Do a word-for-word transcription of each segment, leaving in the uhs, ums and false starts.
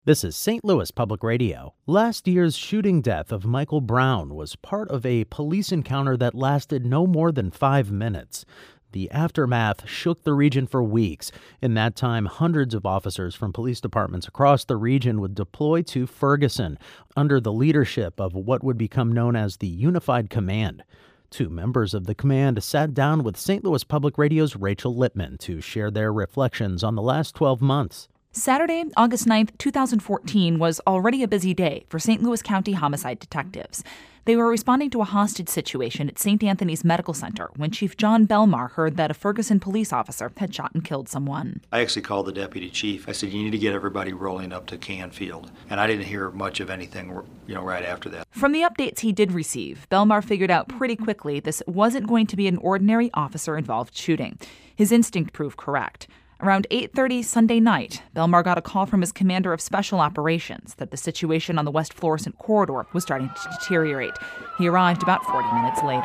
This is Saint Louis Public Radio. Last year's shooting death of Michael Brown was part of a police encounter that lasted no more than five minutes. The aftermath shook the region for weeks. In that time, hundreds of officers from police departments across the region would deploy to Ferguson under the leadership of what would become known as the Unified Command. Two members of the command sat down with Saint Louis Public Radio's Rachel Lippman to share their reflections on the last twelve months. Saturday, August ninth, two thousand fourteen was already a busy day for Saint Louis County homicide detectives. They were responding to a hostage situation at Saint Anthony's Medical Center when Chief John Belmar heard that a Ferguson police officer had shot and killed someone. I actually called the deputy chief. I said, you need to get everybody rolling up to Canfield. And I didn't hear much of anything, you know, right after that. From the updates he did receive, Belmar figured out pretty quickly this wasn't going to be an ordinary officer-involved shooting. His instinct proved correct. Around eight thirty Sunday night, Belmar got a call from his commander of special operations that the situation on the West Florissant corridor was starting to deteriorate. He arrived about forty minutes later.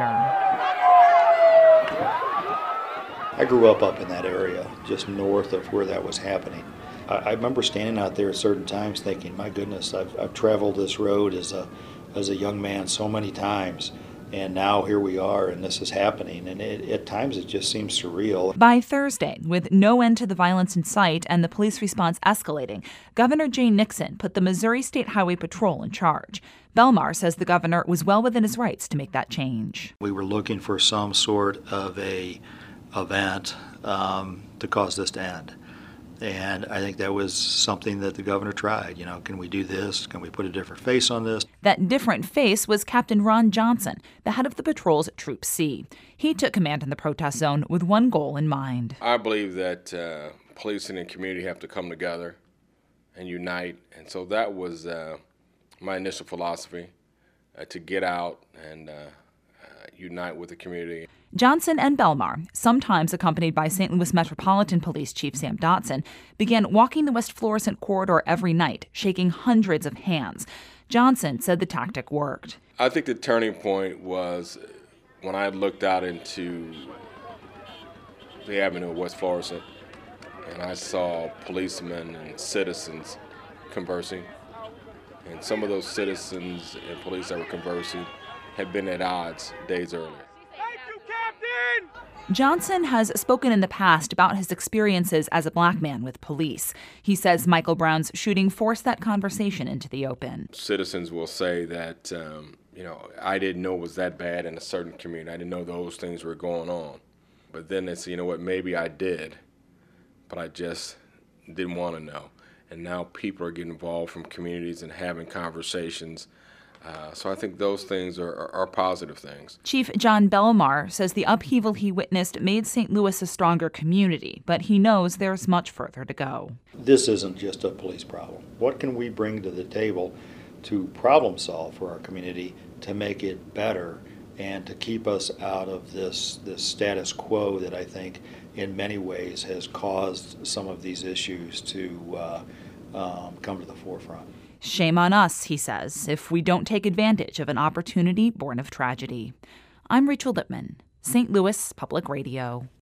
I grew up up in that area, just north of where that was happening. I, I remember standing out there at certain times thinking, my goodness, I've, I've traveled this road as a, as a young man so many times. And now here we are, and this is happening. And it, at times it just seems surreal. By Thursday, with no end to the violence in sight and the police response escalating, Governor Jay Nixon put the Missouri State Highway Patrol in charge. Belmar says the governor was well within his rights to make that change. We were looking for some sort of a event um, to cause this to end. And I think that was something that the governor tried. You know, can we do this? Can we put a different face on this? That different face was Captain Ron Johnson, the head of the patrol's Troop C. He took command in the protest zone with one goal in mind. I believe that uh, police and the community have to come together and unite. And so that was uh, my initial philosophy, uh, to get out and uh, uh, unite with the community. Johnson and Belmar, sometimes accompanied by Saint Louis Metropolitan Police Chief Sam Dotson, began walking the West Florissant corridor every night, shaking hundreds of hands. Johnson said the tactic worked. I think the turning point was when I looked out into the avenue of West Florissant, and I saw policemen and citizens conversing. And some of those citizens and police that were conversing had been at odds days earlier. Johnson has spoken in the past about his experiences as a black man with police. He says Michael Brown's shooting forced that conversation into the open. Citizens will say that, um, you know, I didn't know it was that bad in a certain community. I didn't know those things were going on. But then they say, you know what, maybe I did, but I just didn't want to know. And now people are getting involved from communities and having conversations. Uh, so I think those things are, are, are positive things. Chief John Belmar says the upheaval he witnessed made Saint Louis a stronger community, but he knows there's much further to go. This isn't just a police problem. What can we bring to the table to problem solve for our community to make it better and to keep us out of this, this status quo that I think in many ways has caused some of these issues to uh, um, come to the forefront? Shame on us, he says, if we don't take advantage of an opportunity born of tragedy. I'm Rachel Lippman, Saint Louis Public Radio.